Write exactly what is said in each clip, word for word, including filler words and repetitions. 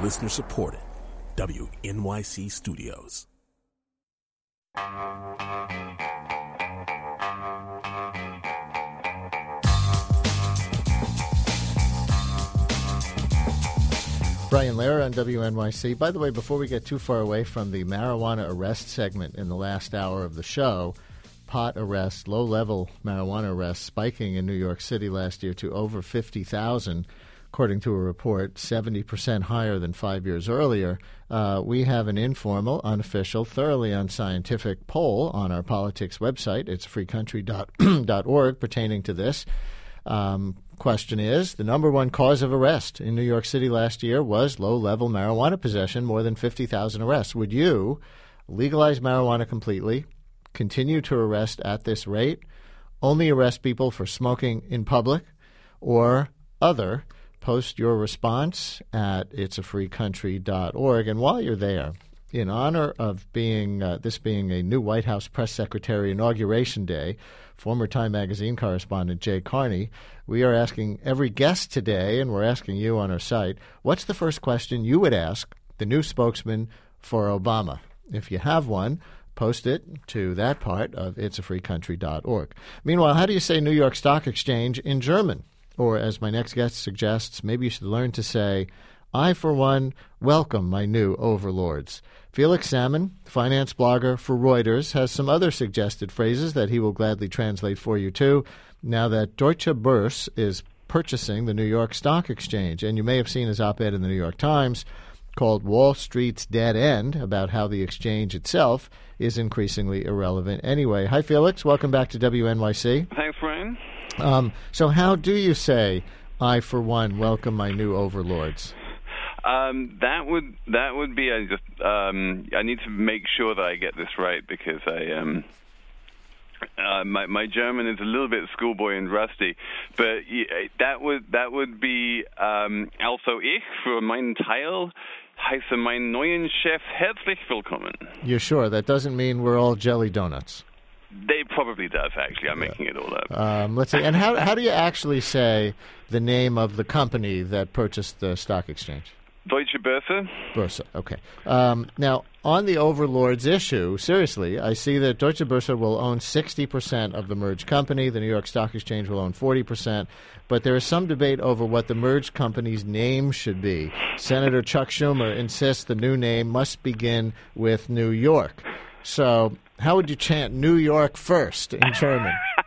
Listener supported. W N Y C Studios. Brian Lehrer on W N Y C. By the way, before we get too far away from the marijuana arrest segment in the last hour of the show, pot arrests, low-level marijuana arrests spiking in New York City last year to over fifty thousand, according to a report, seventy percent higher than five years earlier. Uh, we have an informal, unofficial, thoroughly unscientific poll on our politics website. It's free country dot org pertaining to this. Um, question is, the number one cause of arrest in New York City last year was low-level marijuana possession, more than fifty thousand arrests. Would you legalize marijuana completely, continue to arrest at this rate, only arrest people for smoking in public, or other? Post your response at it's a free country dot org. And while you're there, in honor of being uh, this being a new White House press secretary inauguration day, former Time magazine correspondent Jay Carney, we are asking every guest today, and we're asking you on our site, what's the first question you would ask the new spokesman for Obama? If you have one, post it to that part of it's a free country dot org. Meanwhile, how do you say New York Stock Exchange in German? Or, as my next guest suggests, maybe you should learn to say, I, for one, welcome my new overlords. Felix Salmon, finance blogger for Reuters, has some other suggested phrases that he will gladly translate for you, too, now that Deutsche Börse is purchasing the New York Stock Exchange. And you may have seen his op-ed in the New York Times called Wall Street's Dead End, about how the exchange itself is increasingly irrelevant anyway. Hi, Felix. Welcome back to W N Y C. Thanks, Brian. Um, so how do you say, I, for one, welcome my new overlords? Um, that would that would be I just um, I need to make sure that I get this right, because I um, uh, my my German is a little bit schoolboy and rusty, but that would that would be um, also ich für meinen Teil heiße meinen neuen Chef herzlich willkommen. You're sure that doesn't mean we're all jelly donuts? They probably does, actually. I'm yeah. making it all up. Um, let's see. And how how do you actually say the name of the company that purchased the stock exchange? Deutsche Börse. Börse, okay. Um, now, on the overlords issue, seriously, I see that Deutsche Börse will own sixty percent of the merged company. The New York Stock Exchange will own forty percent. But there is some debate over what the merged company's name should be. Senator Chuck Schumer insists the new name must begin with New York. So how would you chant New York first in German?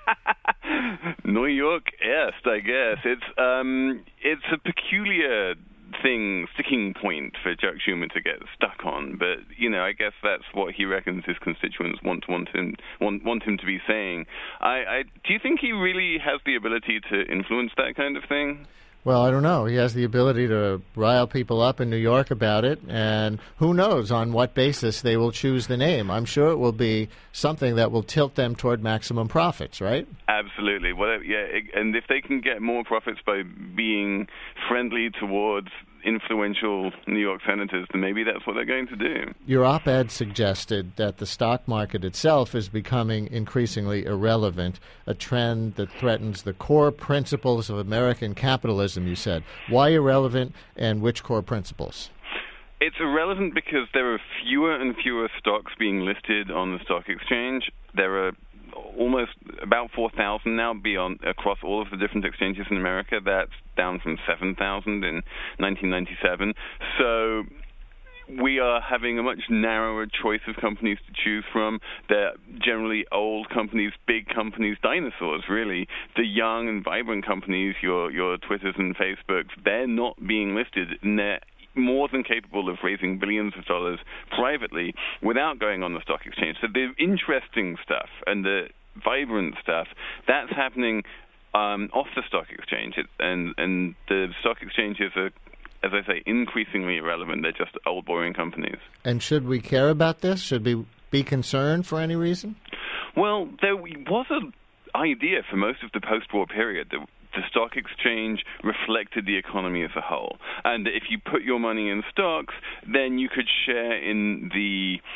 New York erst, I guess. It's um, it's a peculiar thing, sticking point for Chuck Schumer to get stuck on. But, you know, I guess that's what he reckons his constituents want want him want, want him to be saying. I, I do you think he really has the ability to influence that kind of thing? Well, I don't know. He has the ability to rile people up in New York about it, and who knows on what basis they will choose the name. I'm sure it will be something that will tilt them toward maximum profits, right? Absolutely. Well, yeah, and if they can get more profits by being friendly towards influential New York senators, then maybe that's what they're going to do. Your op-ed suggested that the stock market itself is becoming increasingly irrelevant, a trend that threatens the core principles of American capitalism, you said. Why irrelevant, and which core principles? It's irrelevant because there are fewer and fewer stocks being listed on the stock exchange. There are almost about four thousand now beyond across all of the different exchanges in America. That's down from seven thousand in nineteen ninety-seven. So we are having a much narrower choice of companies to choose from. They're generally old companies, big companies, dinosaurs, really. The young and vibrant companies, your your Twitters and Facebooks, they're not being listed, and they're more than capable of raising billions of dollars privately without going on the stock exchange. So the interesting stuff and the vibrant stuff, that's happening um, off the stock exchange. It, and, and the stock exchanges are, as I say, increasingly irrelevant. They're just old, boring companies. And should we care about this? Should we be concerned for any reason? Well, there was an idea for most of the post-war period that the stock exchange reflected the economy as a whole. And if you put your money in stocks, then you could share in the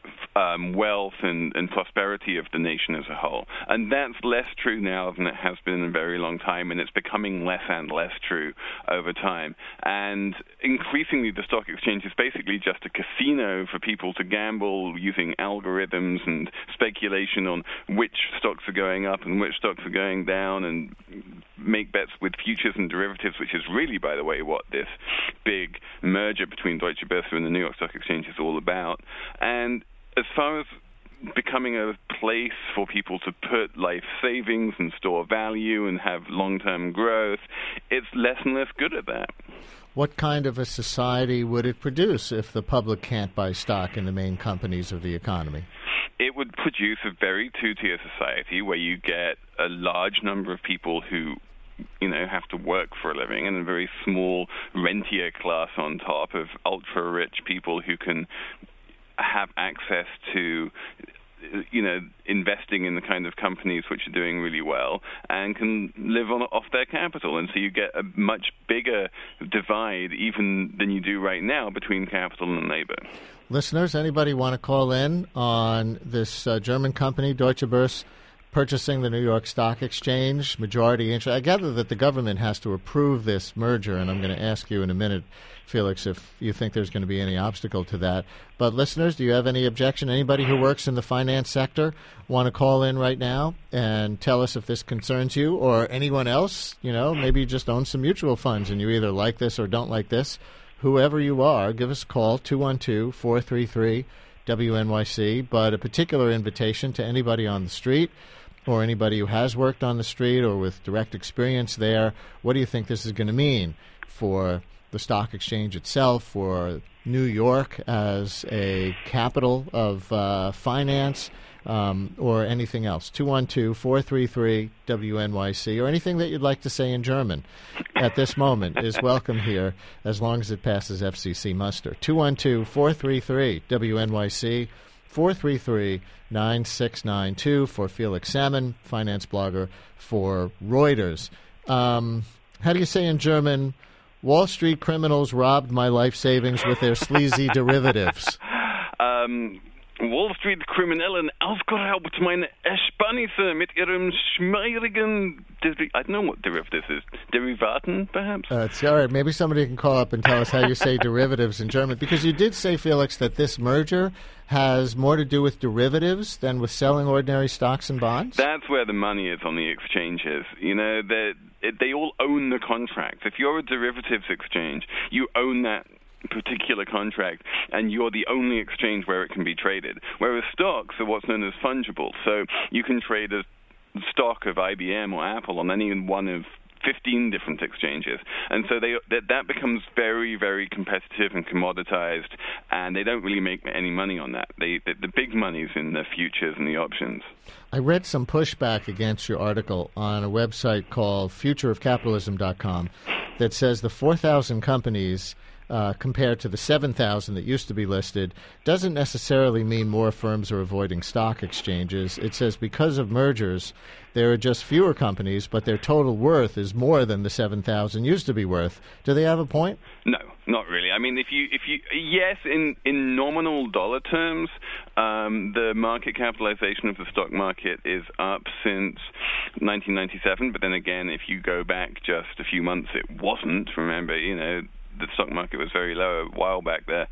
um, wealth and, and prosperity of the nation as a whole. And that's less true now than it has been in a very long time, and it's becoming less and less true over time. And increasingly, the stock exchange is basically just a casino for people to gamble using algorithms and speculation on which stocks are going up and which stocks are going down, and make bets with futures and derivatives, which is really, by the way, what this big merger between Deutsche Börse and the New York Stock Exchange is all about. And as far as becoming a place for people to put life savings and store value and have long-term growth, it's less and less good at that. What kind of a society would it produce if the public can't buy stock in the main companies of the economy? It would produce a very two-tier society where you get a large number of people who, you know, have to work for a living, and a very small rentier class on top of ultra-rich people who can have access to, you know, investing in the kind of companies which are doing really well and can live on off their capital. And so you get a much bigger divide even than you do right now between capital and labor. Listeners, anybody want to call in on this uh, German company, Deutsche Börse, purchasing the New York Stock Exchange, majority interest? I gather that the government has to approve this merger, and I'm going to ask you in a minute, Felix, if you think there's going to be any obstacle to that. But listeners, do you have any objection? Anybody who works in the finance sector want to call in right now and tell us if this concerns you, or anyone else? You know, maybe you just own some mutual funds and you either like this or don't like this. Whoever you are, give us a call, two one two, four three three, W N Y C. But a particular invitation to anybody on the street, or anybody who has worked on the street or with direct experience there. What do you think this is going to mean for the stock exchange itself, for New York as a capital of uh, finance, um, or anything else? two one two, four three three, W N Y C, or anything that you'd like to say in German at this moment is welcome here, as long as it passes F C C muster. two one two, four three three, W N Y C. four three three, nine six nine two for Felix Salmon, finance blogger for Reuters. Um, how do you say in German, Wall Street criminals robbed my life savings with their sleazy derivatives? Um, Wall Street Kriminellen ausgeraubt meine Ersparnisse mit ihrem schmierigen, Deri- I don't know what derivatives is, Derivaten, perhaps? Uh, it's all right. Maybe somebody can call up and tell us how you say derivatives in German, because you did say, Felix, that this merger has more to do with derivatives than with selling ordinary stocks and bonds? That's where the money is on the exchanges. You know, they they all own the contract. If you're a derivatives exchange, you own that particular contract, and you're the only exchange where it can be traded. Whereas stocks are what's known as fungible. So you can trade a stock of I B M or Apple on any one of fifteen different exchanges. And so they that, that becomes very, very competitive and commoditized, and they don't really make any money on that. They, the, the big money's in the futures and the options. I read some pushback against your article on a website called future of capitalism dot com that says the four thousand companies Uh, compared to the seven thousand that used to be listed, doesn't necessarily mean more firms are avoiding stock exchanges. It says because of mergers, there are just fewer companies, but their total worth is more than the seven thousand used to be worth. Do they have a point? No, not really. I mean, if you, if you, yes, in, in nominal dollar terms, um, the market capitalization of the stock market is up since nineteen ninety-seven, but then again, if you go back just a few months, it wasn't. Remember, you know, the stock market was very low a while back there.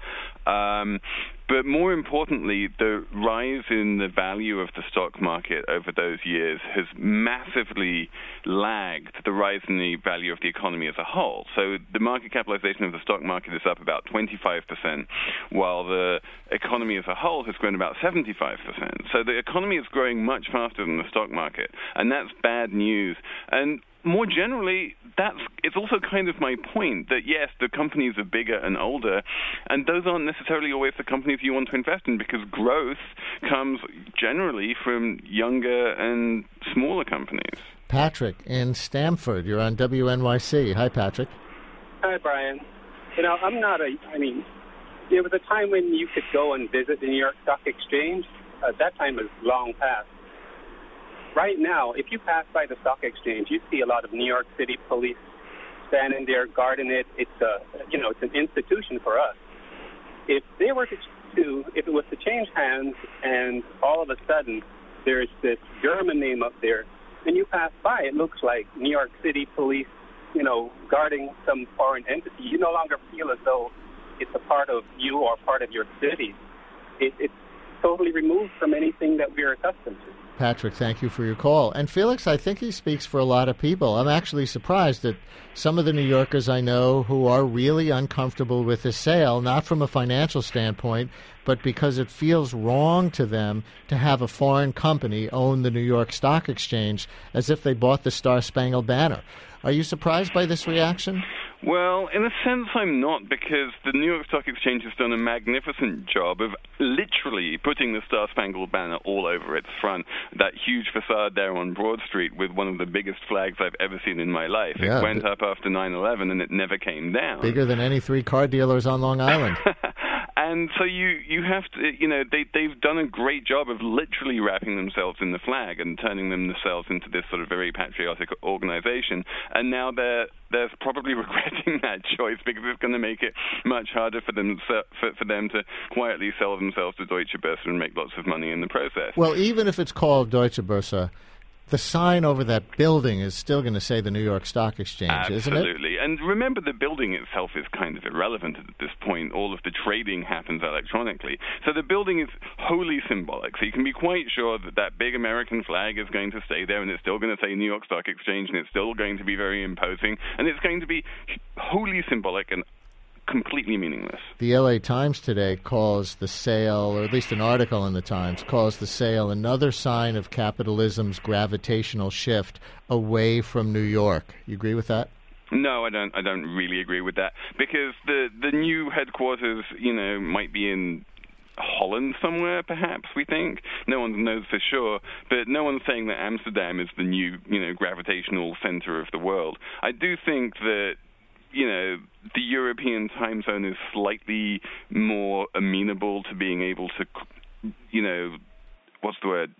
Um, but more importantly, the rise in the value of the stock market over those years has massively lagged the rise in the value of the economy as a whole. So the market capitalization of the stock market is up about twenty-five percent, while the economy as a whole has grown about seventy-five percent. So the economy is growing much faster than the stock market, and that's bad news. And more generally, that's it's also kind of my point that, yes, the companies are bigger and older, and those aren't necessarily always the companies you want to invest in, because growth comes generally from younger and smaller companies. Patrick in Stamford, you're on W N Y C. Hi, Patrick. Hi, Brian. You know, I'm not a, I mean, there was a time when you could go and visit the New York Stock Exchange. Uh, that time is long past. Right now, if you pass by the stock exchange, you see a lot of New York City police standing there guarding it. It's a, you know, it's an institution for us. If they were to to, if it was to change hands and all of a sudden there's this German name up there, and you pass by, it looks like New York City police, you know, guarding some foreign entity. You no longer feel as though it's a part of you or part of your city. It, it's totally removed from anything that we're accustomed to. Patrick, thank you for your call. And Felix, I think he speaks for a lot of people. I'm actually surprised that some of the New Yorkers I know who are really uncomfortable with this sale, not from a financial standpoint, but because it feels wrong to them to have a foreign company own the New York Stock Exchange as if they bought the Star-Spangled Banner. Are you surprised by this reaction? Well, in a sense, I'm not, because the New York Stock Exchange has done a magnificent job of literally putting the Star-Spangled Banner all over its front, that huge facade there on Broad Street with one of the biggest flags I've ever seen in my life. Yeah, it went up after nine eleven, and it never came down. Bigger than any three car dealers on Long Island. And so you, you have to, you know, they, they've done a great job of literally wrapping themselves in the flag and turning themselves into this sort of very patriotic organization. And now they're, they're probably regretting that choice, because it's going to make it much harder for them, for, for them to quietly sell themselves to Deutsche Börse and make lots of money in the process. Well, even if it's called Deutsche Börse, the sign over that building is still going to say the New York Stock Exchange, Absolutely. Isn't it? Absolutely. And remember, the building itself is kind of irrelevant at this point. All of the trading happens electronically. So the building is wholly symbolic. So you can be quite sure that that big American flag is going to stay there, and it's still going to say New York Stock Exchange, and it's still going to be very imposing, and it's going to be wholly symbolic and completely meaningless. The L A Times today calls the sale, or at least an article in the Times, calls the sale another sign of capitalism's gravitational shift away from New York. You agree with that? No, I don't. I don't really agree with that, because the the new headquarters, you know, might be in Holland somewhere, perhaps, we think. No one knows for sure, but no one's saying that Amsterdam is the new, you know, gravitational center of the world. I do think that, you know, the European time zone is slightly more amenable to being able to, you know, what's the word,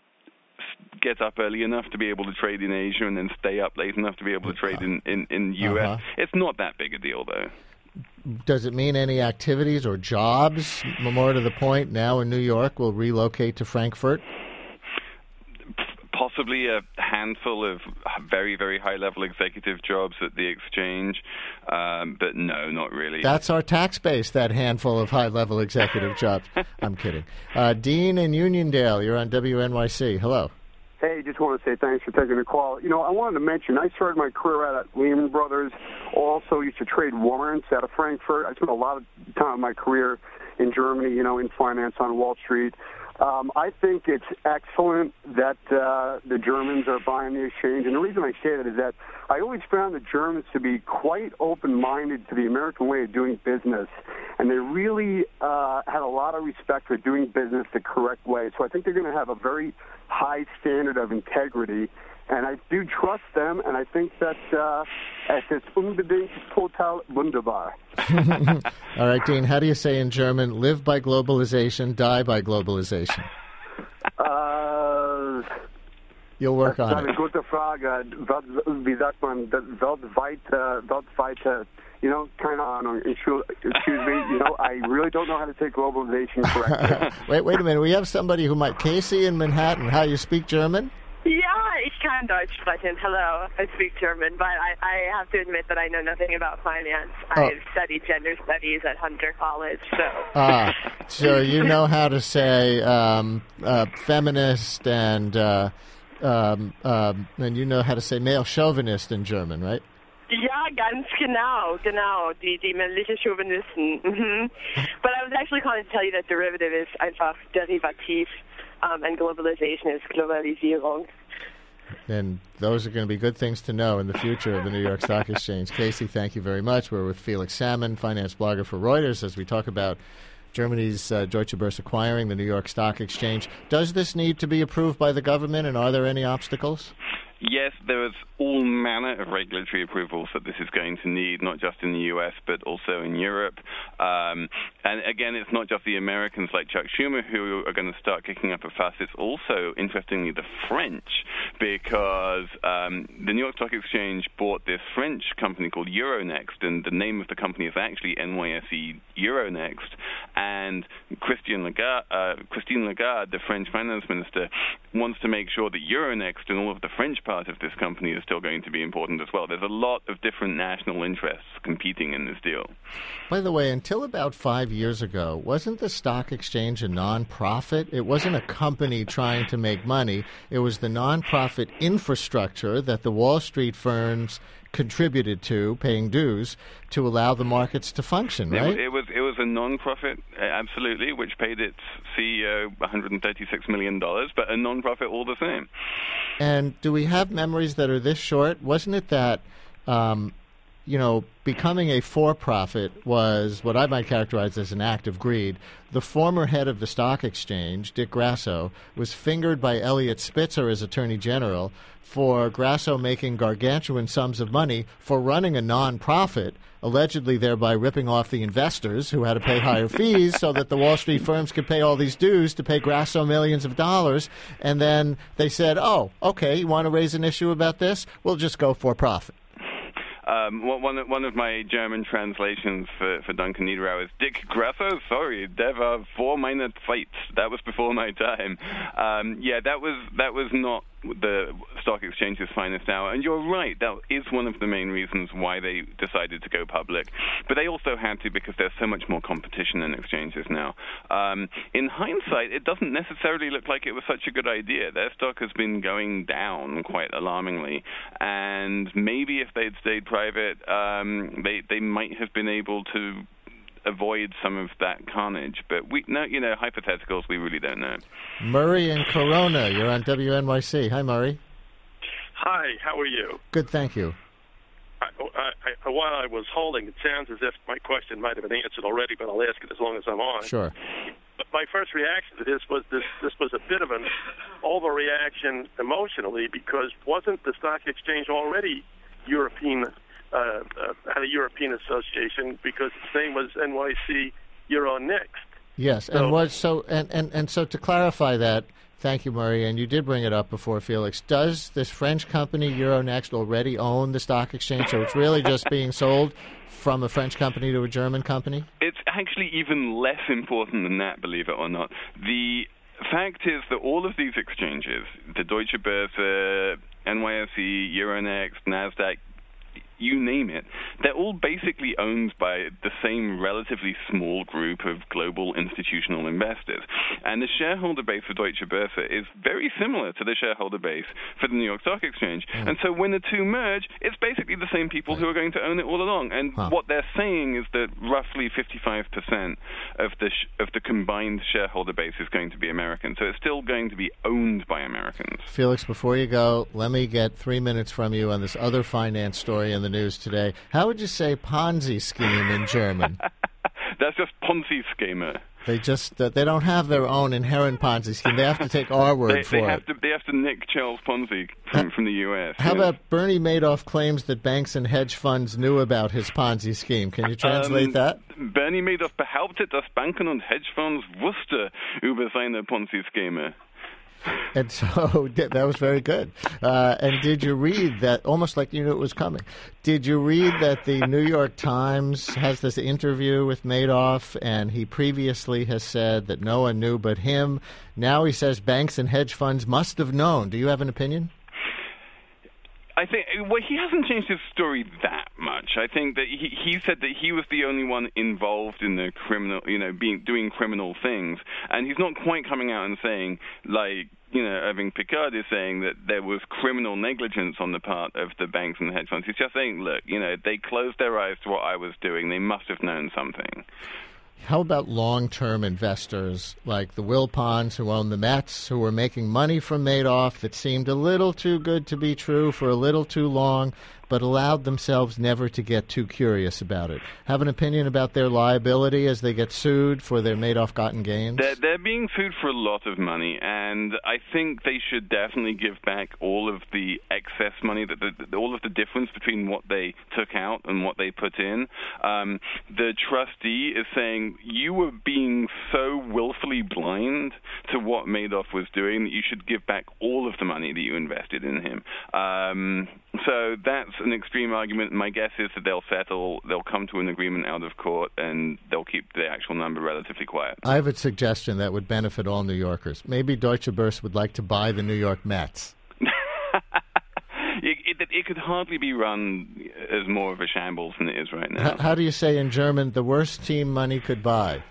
get up early enough to be able to trade in Asia and then stay up late enough to be able to trade in, in, in U S. Uh-huh. It's not that big a deal, though. Does it mean any activities or jobs, more to the point, now in New York will relocate to Frankfurt? Possibly a handful of very, very high-level executive jobs at the exchange, um, but no, not really. That's our tax base, that handful of high-level executive jobs. I'm kidding. Uh, Dean in Uniondale, you're on W N Y C. Hello. Hey, just want to say thanks for taking the call. You know, I wanted to mention, I started my career out at Lehman Brothers, also used to trade warrants out of Frankfurt. I spent a lot of time of my career in Germany, you know, in finance on Wall Street. Um, I think it's excellent that uh, the Germans are buying the exchange. And the reason I say that is that I always found the Germans to be quite open-minded to the American way of doing business. And they really uh, had a lot of respect for doing business the correct way. So I think they're going to have a very high standard of integrity. And I do trust them, and I think that uh, es ist unbedingt total wunderbar. All right, Dean, how do you say in German, live by globalization, die by globalization? Uh, You'll work on it. Das ist eine gute Frage. Wie sagt man, weltweite, weltweite, you know, keine Ahnung. Excuse me, you know, I really don't know how to say globalization correctly. wait, wait a minute. We have somebody who might, Casey in Manhattan, how, you speak German? Ja, ich kann Deutsch sprechen. Hello, I speak German, but I, I have to admit that I know nothing about finance. Oh. I've studied gender studies at Hunter College, so... Ah, so you know how to say um, uh, feminist and uh, um, um, and you know how to say male chauvinist in German, right? Ja, ganz genau, genau, die, die männliche Chauvinisten. Mm-hmm. But I was actually calling to tell you that derivative is einfach derivativ. Um, and globalization is Globalisierung. And those are going to be good things to know in the future of the New York Stock Exchange. Casey, thank you very much. We're with Felix Salmon, finance blogger for Reuters, as we talk about Germany's uh, Deutsche Börse acquiring the New York Stock Exchange. Does this need to be approved by the government, and are there any obstacles? Yes, there is all manner of regulatory approvals that this is going to need, not just in the U S, but also in Europe. Um, and again, it's not just the Americans like Chuck Schumer who are going to start kicking up a fuss. It's also, interestingly, the French, because um, the New York Stock Exchange bought this French company called Euronext, and the name of the company is actually N Y S E Euronext. And Christian Lagarde, uh, Christine Lagarde, the French finance minister, wants to make sure that Euronext and all of the French part of this company is still going to be important as well. There's a lot of different national interests competing in this deal. By the way, until about five years ago, wasn't the stock exchange a non-profit? It wasn't a company trying to make money. It was the non-profit infrastructure that the Wall Street firms contributed to, paying dues, to allow the markets to function, right? It, it was it was a non-profit, uh, absolutely, which paid its C E O one hundred thirty-six million dollars, but a non-profit all the same. And do we have memories that are this short? Wasn't it that, um, you know, becoming a for-profit was what I might characterize as an act of greed? The former head of the stock exchange, Dick Grasso, was fingered by Eliot Spitzer as Attorney General for Grasso making gargantuan sums of money for running a non-profit, allegedly thereby ripping off the investors who had to pay higher fees so that the Wall Street firms could pay all these dues to pay Grasso millions of dollars. And then they said, oh, okay, you want to raise an issue about this? We'll just go for profit. Um, one, one of my German translations for, for Duncan Niederauer is Dick Grasso. Sorry, der war vor meiner Zeit. That was before my time. Um, yeah, that was that was not the stock exchange's finest hour. And you're right, that is one of the main reasons why they decided to go public. But they also had to because there's so much more competition in exchanges now. Um, in hindsight, it doesn't necessarily look like it was such a good idea. Their stock has been going down quite alarmingly. And maybe if they'd stayed private, um, they, they might have been able to avoid some of that carnage. But we, no, you know, hypotheticals, we really don't know. Murray in Corona, you're on W N Y C. Hi, Murray. Hi, how are you? Good, thank you. I, I, I, while I was holding, it sounds as if my question might have been answered already, but I'll ask it as long as I'm on. Sure. But my first reaction to this was this, this was a bit of an overreaction emotionally, because wasn't the stock exchange already European, uh, uh, had a European association, because its name was N Y C Euronext. Yes, so, and was so and, and, and so to clarify that, thank you, Murray, and you did bring it up before, Felix. Does this French company Euronext already own the stock exchange, so it's really just being sold from a French company to a German company? It's actually even less important than that, believe it or not. The fact is that all of these exchanges, the Deutsche Börse, N Y S E, Euronext, NASDAQ, you name it, they're all basically owned by the same relatively small group of global institutional investors. And the shareholder base for Deutsche Börse is very similar to the shareholder base for the New York Stock Exchange. Mm. And so when the two merge, it's basically the same people who are going to own it all along. And huh. what they're saying is that roughly fifty-five percent of the sh- of the combined shareholder base is going to be American. So it's still going to be owned by Americans. Felix, before you go, let me get three minutes from you on this other finance story in the news today. How would you say Ponzi scheme in German? That's just Ponzi scheme. They just uh, they don't have their own inherent Ponzi scheme. They have to take our word they, for they it. Have to, they have to nick Charles Ponzi from, uh, from the U S. How yes. about Bernie Madoff claims that banks and hedge funds knew about his Ponzi scheme? Can you translate um, that? Bernie Madoff behauptet, dass Banken und Hedgefonds wusste über seine Ponzi scheme. And so that was very good. Uh, and did you read that, almost like you knew it was coming, did you read that the New York Times has this interview with Madoff, and he previously has said that no one knew but him. Now he says banks and hedge funds must have known. Do you have an opinion? I think, well, he hasn't changed his story that much. I think that he, he said that he was the only one involved in the criminal, you know, being doing criminal things, and he's not quite coming out and saying, like, you know, Irving Picard is saying that there was criminal negligence on the part of the banks and the hedge funds. He's just saying, look, you know, they closed their eyes to what I was doing. They must have known something. How about long-term investors like the Wilpons who own the Mets, who were making money from Madoff that seemed a little too good to be true for a little too long, but allowed themselves never to get too curious about it? Have an opinion about their liability as they get sued for their Madoff-gotten gains? They're, they're being sued for a lot of money, and I think they should definitely give back all of the excess money, that the, all of the difference between what they took out and what they put in. Um, the trustee is saying you were being so willfully blind to what Madoff was doing that you should give back all of the money that you invested in him. Um, so that's an extreme argument. My guess is that they'll settle, they'll come to an agreement out of court, and they'll keep the actual number relatively quiet. I have a suggestion that would benefit all New Yorkers. Maybe Deutsche Börse would like to buy the New York Mets. It, it, it could hardly be run as more of a shambles than it is right now. How, how do you say in German, the worst team money could buy?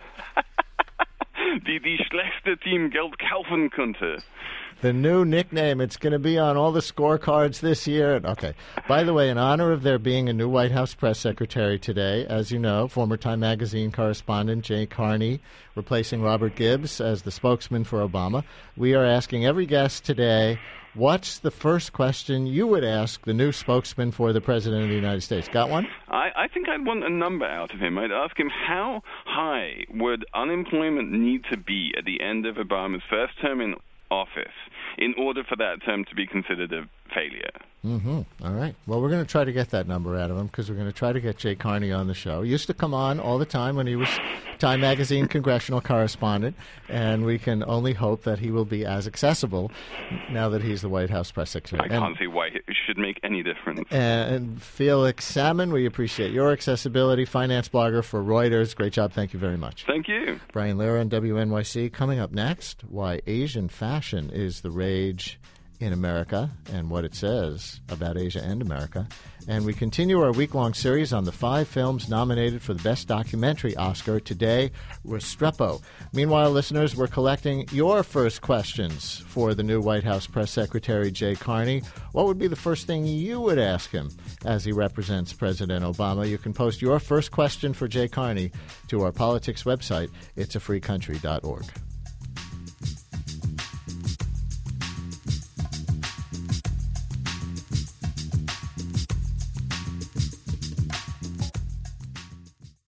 die, die schlechte Team Geld kaufen könnte. The new nickname. It's going to be on all the scorecards this year. Okay. By the way, in honor of there being a new White House press secretary today, as you know, former Time Magazine correspondent Jay Carney replacing Robert Gibbs as the spokesman for Obama, we are asking every guest today, what's the first question you would ask the new spokesman for the President of the United States? Got one? I, I think I'd want a number out of him. I'd ask him, how high would unemployment need to be at the end of Obama's first term in office in order for that term to be considered a failure? Mm-hmm. All right. Well, we're going to try to get that number out of him because we're going to try to get Jay Carney on the show. He used to come on all the time when he was Time Magazine congressional correspondent, and we can only hope that he will be as accessible now that he's the White House press secretary. I can't and, see why it should make any difference. And Felix Salmon, we appreciate your accessibility, finance blogger for Reuters. Great job. Thank you very much. Thank you. Brian Lehrer on W N Y C. Coming up next, why Asian fashion is the rage in America and what it says about Asia and America. And we continue our week-long series on the five films nominated for the Best Documentary Oscar. Today, Restrepo. Meanwhile, listeners, we're collecting your first questions for the new White House Press Secretary Jay Carney. What would be the first thing you would ask him as he represents President Obama? You can post your first question for Jay Carney to our politics website, it's a free country dot org.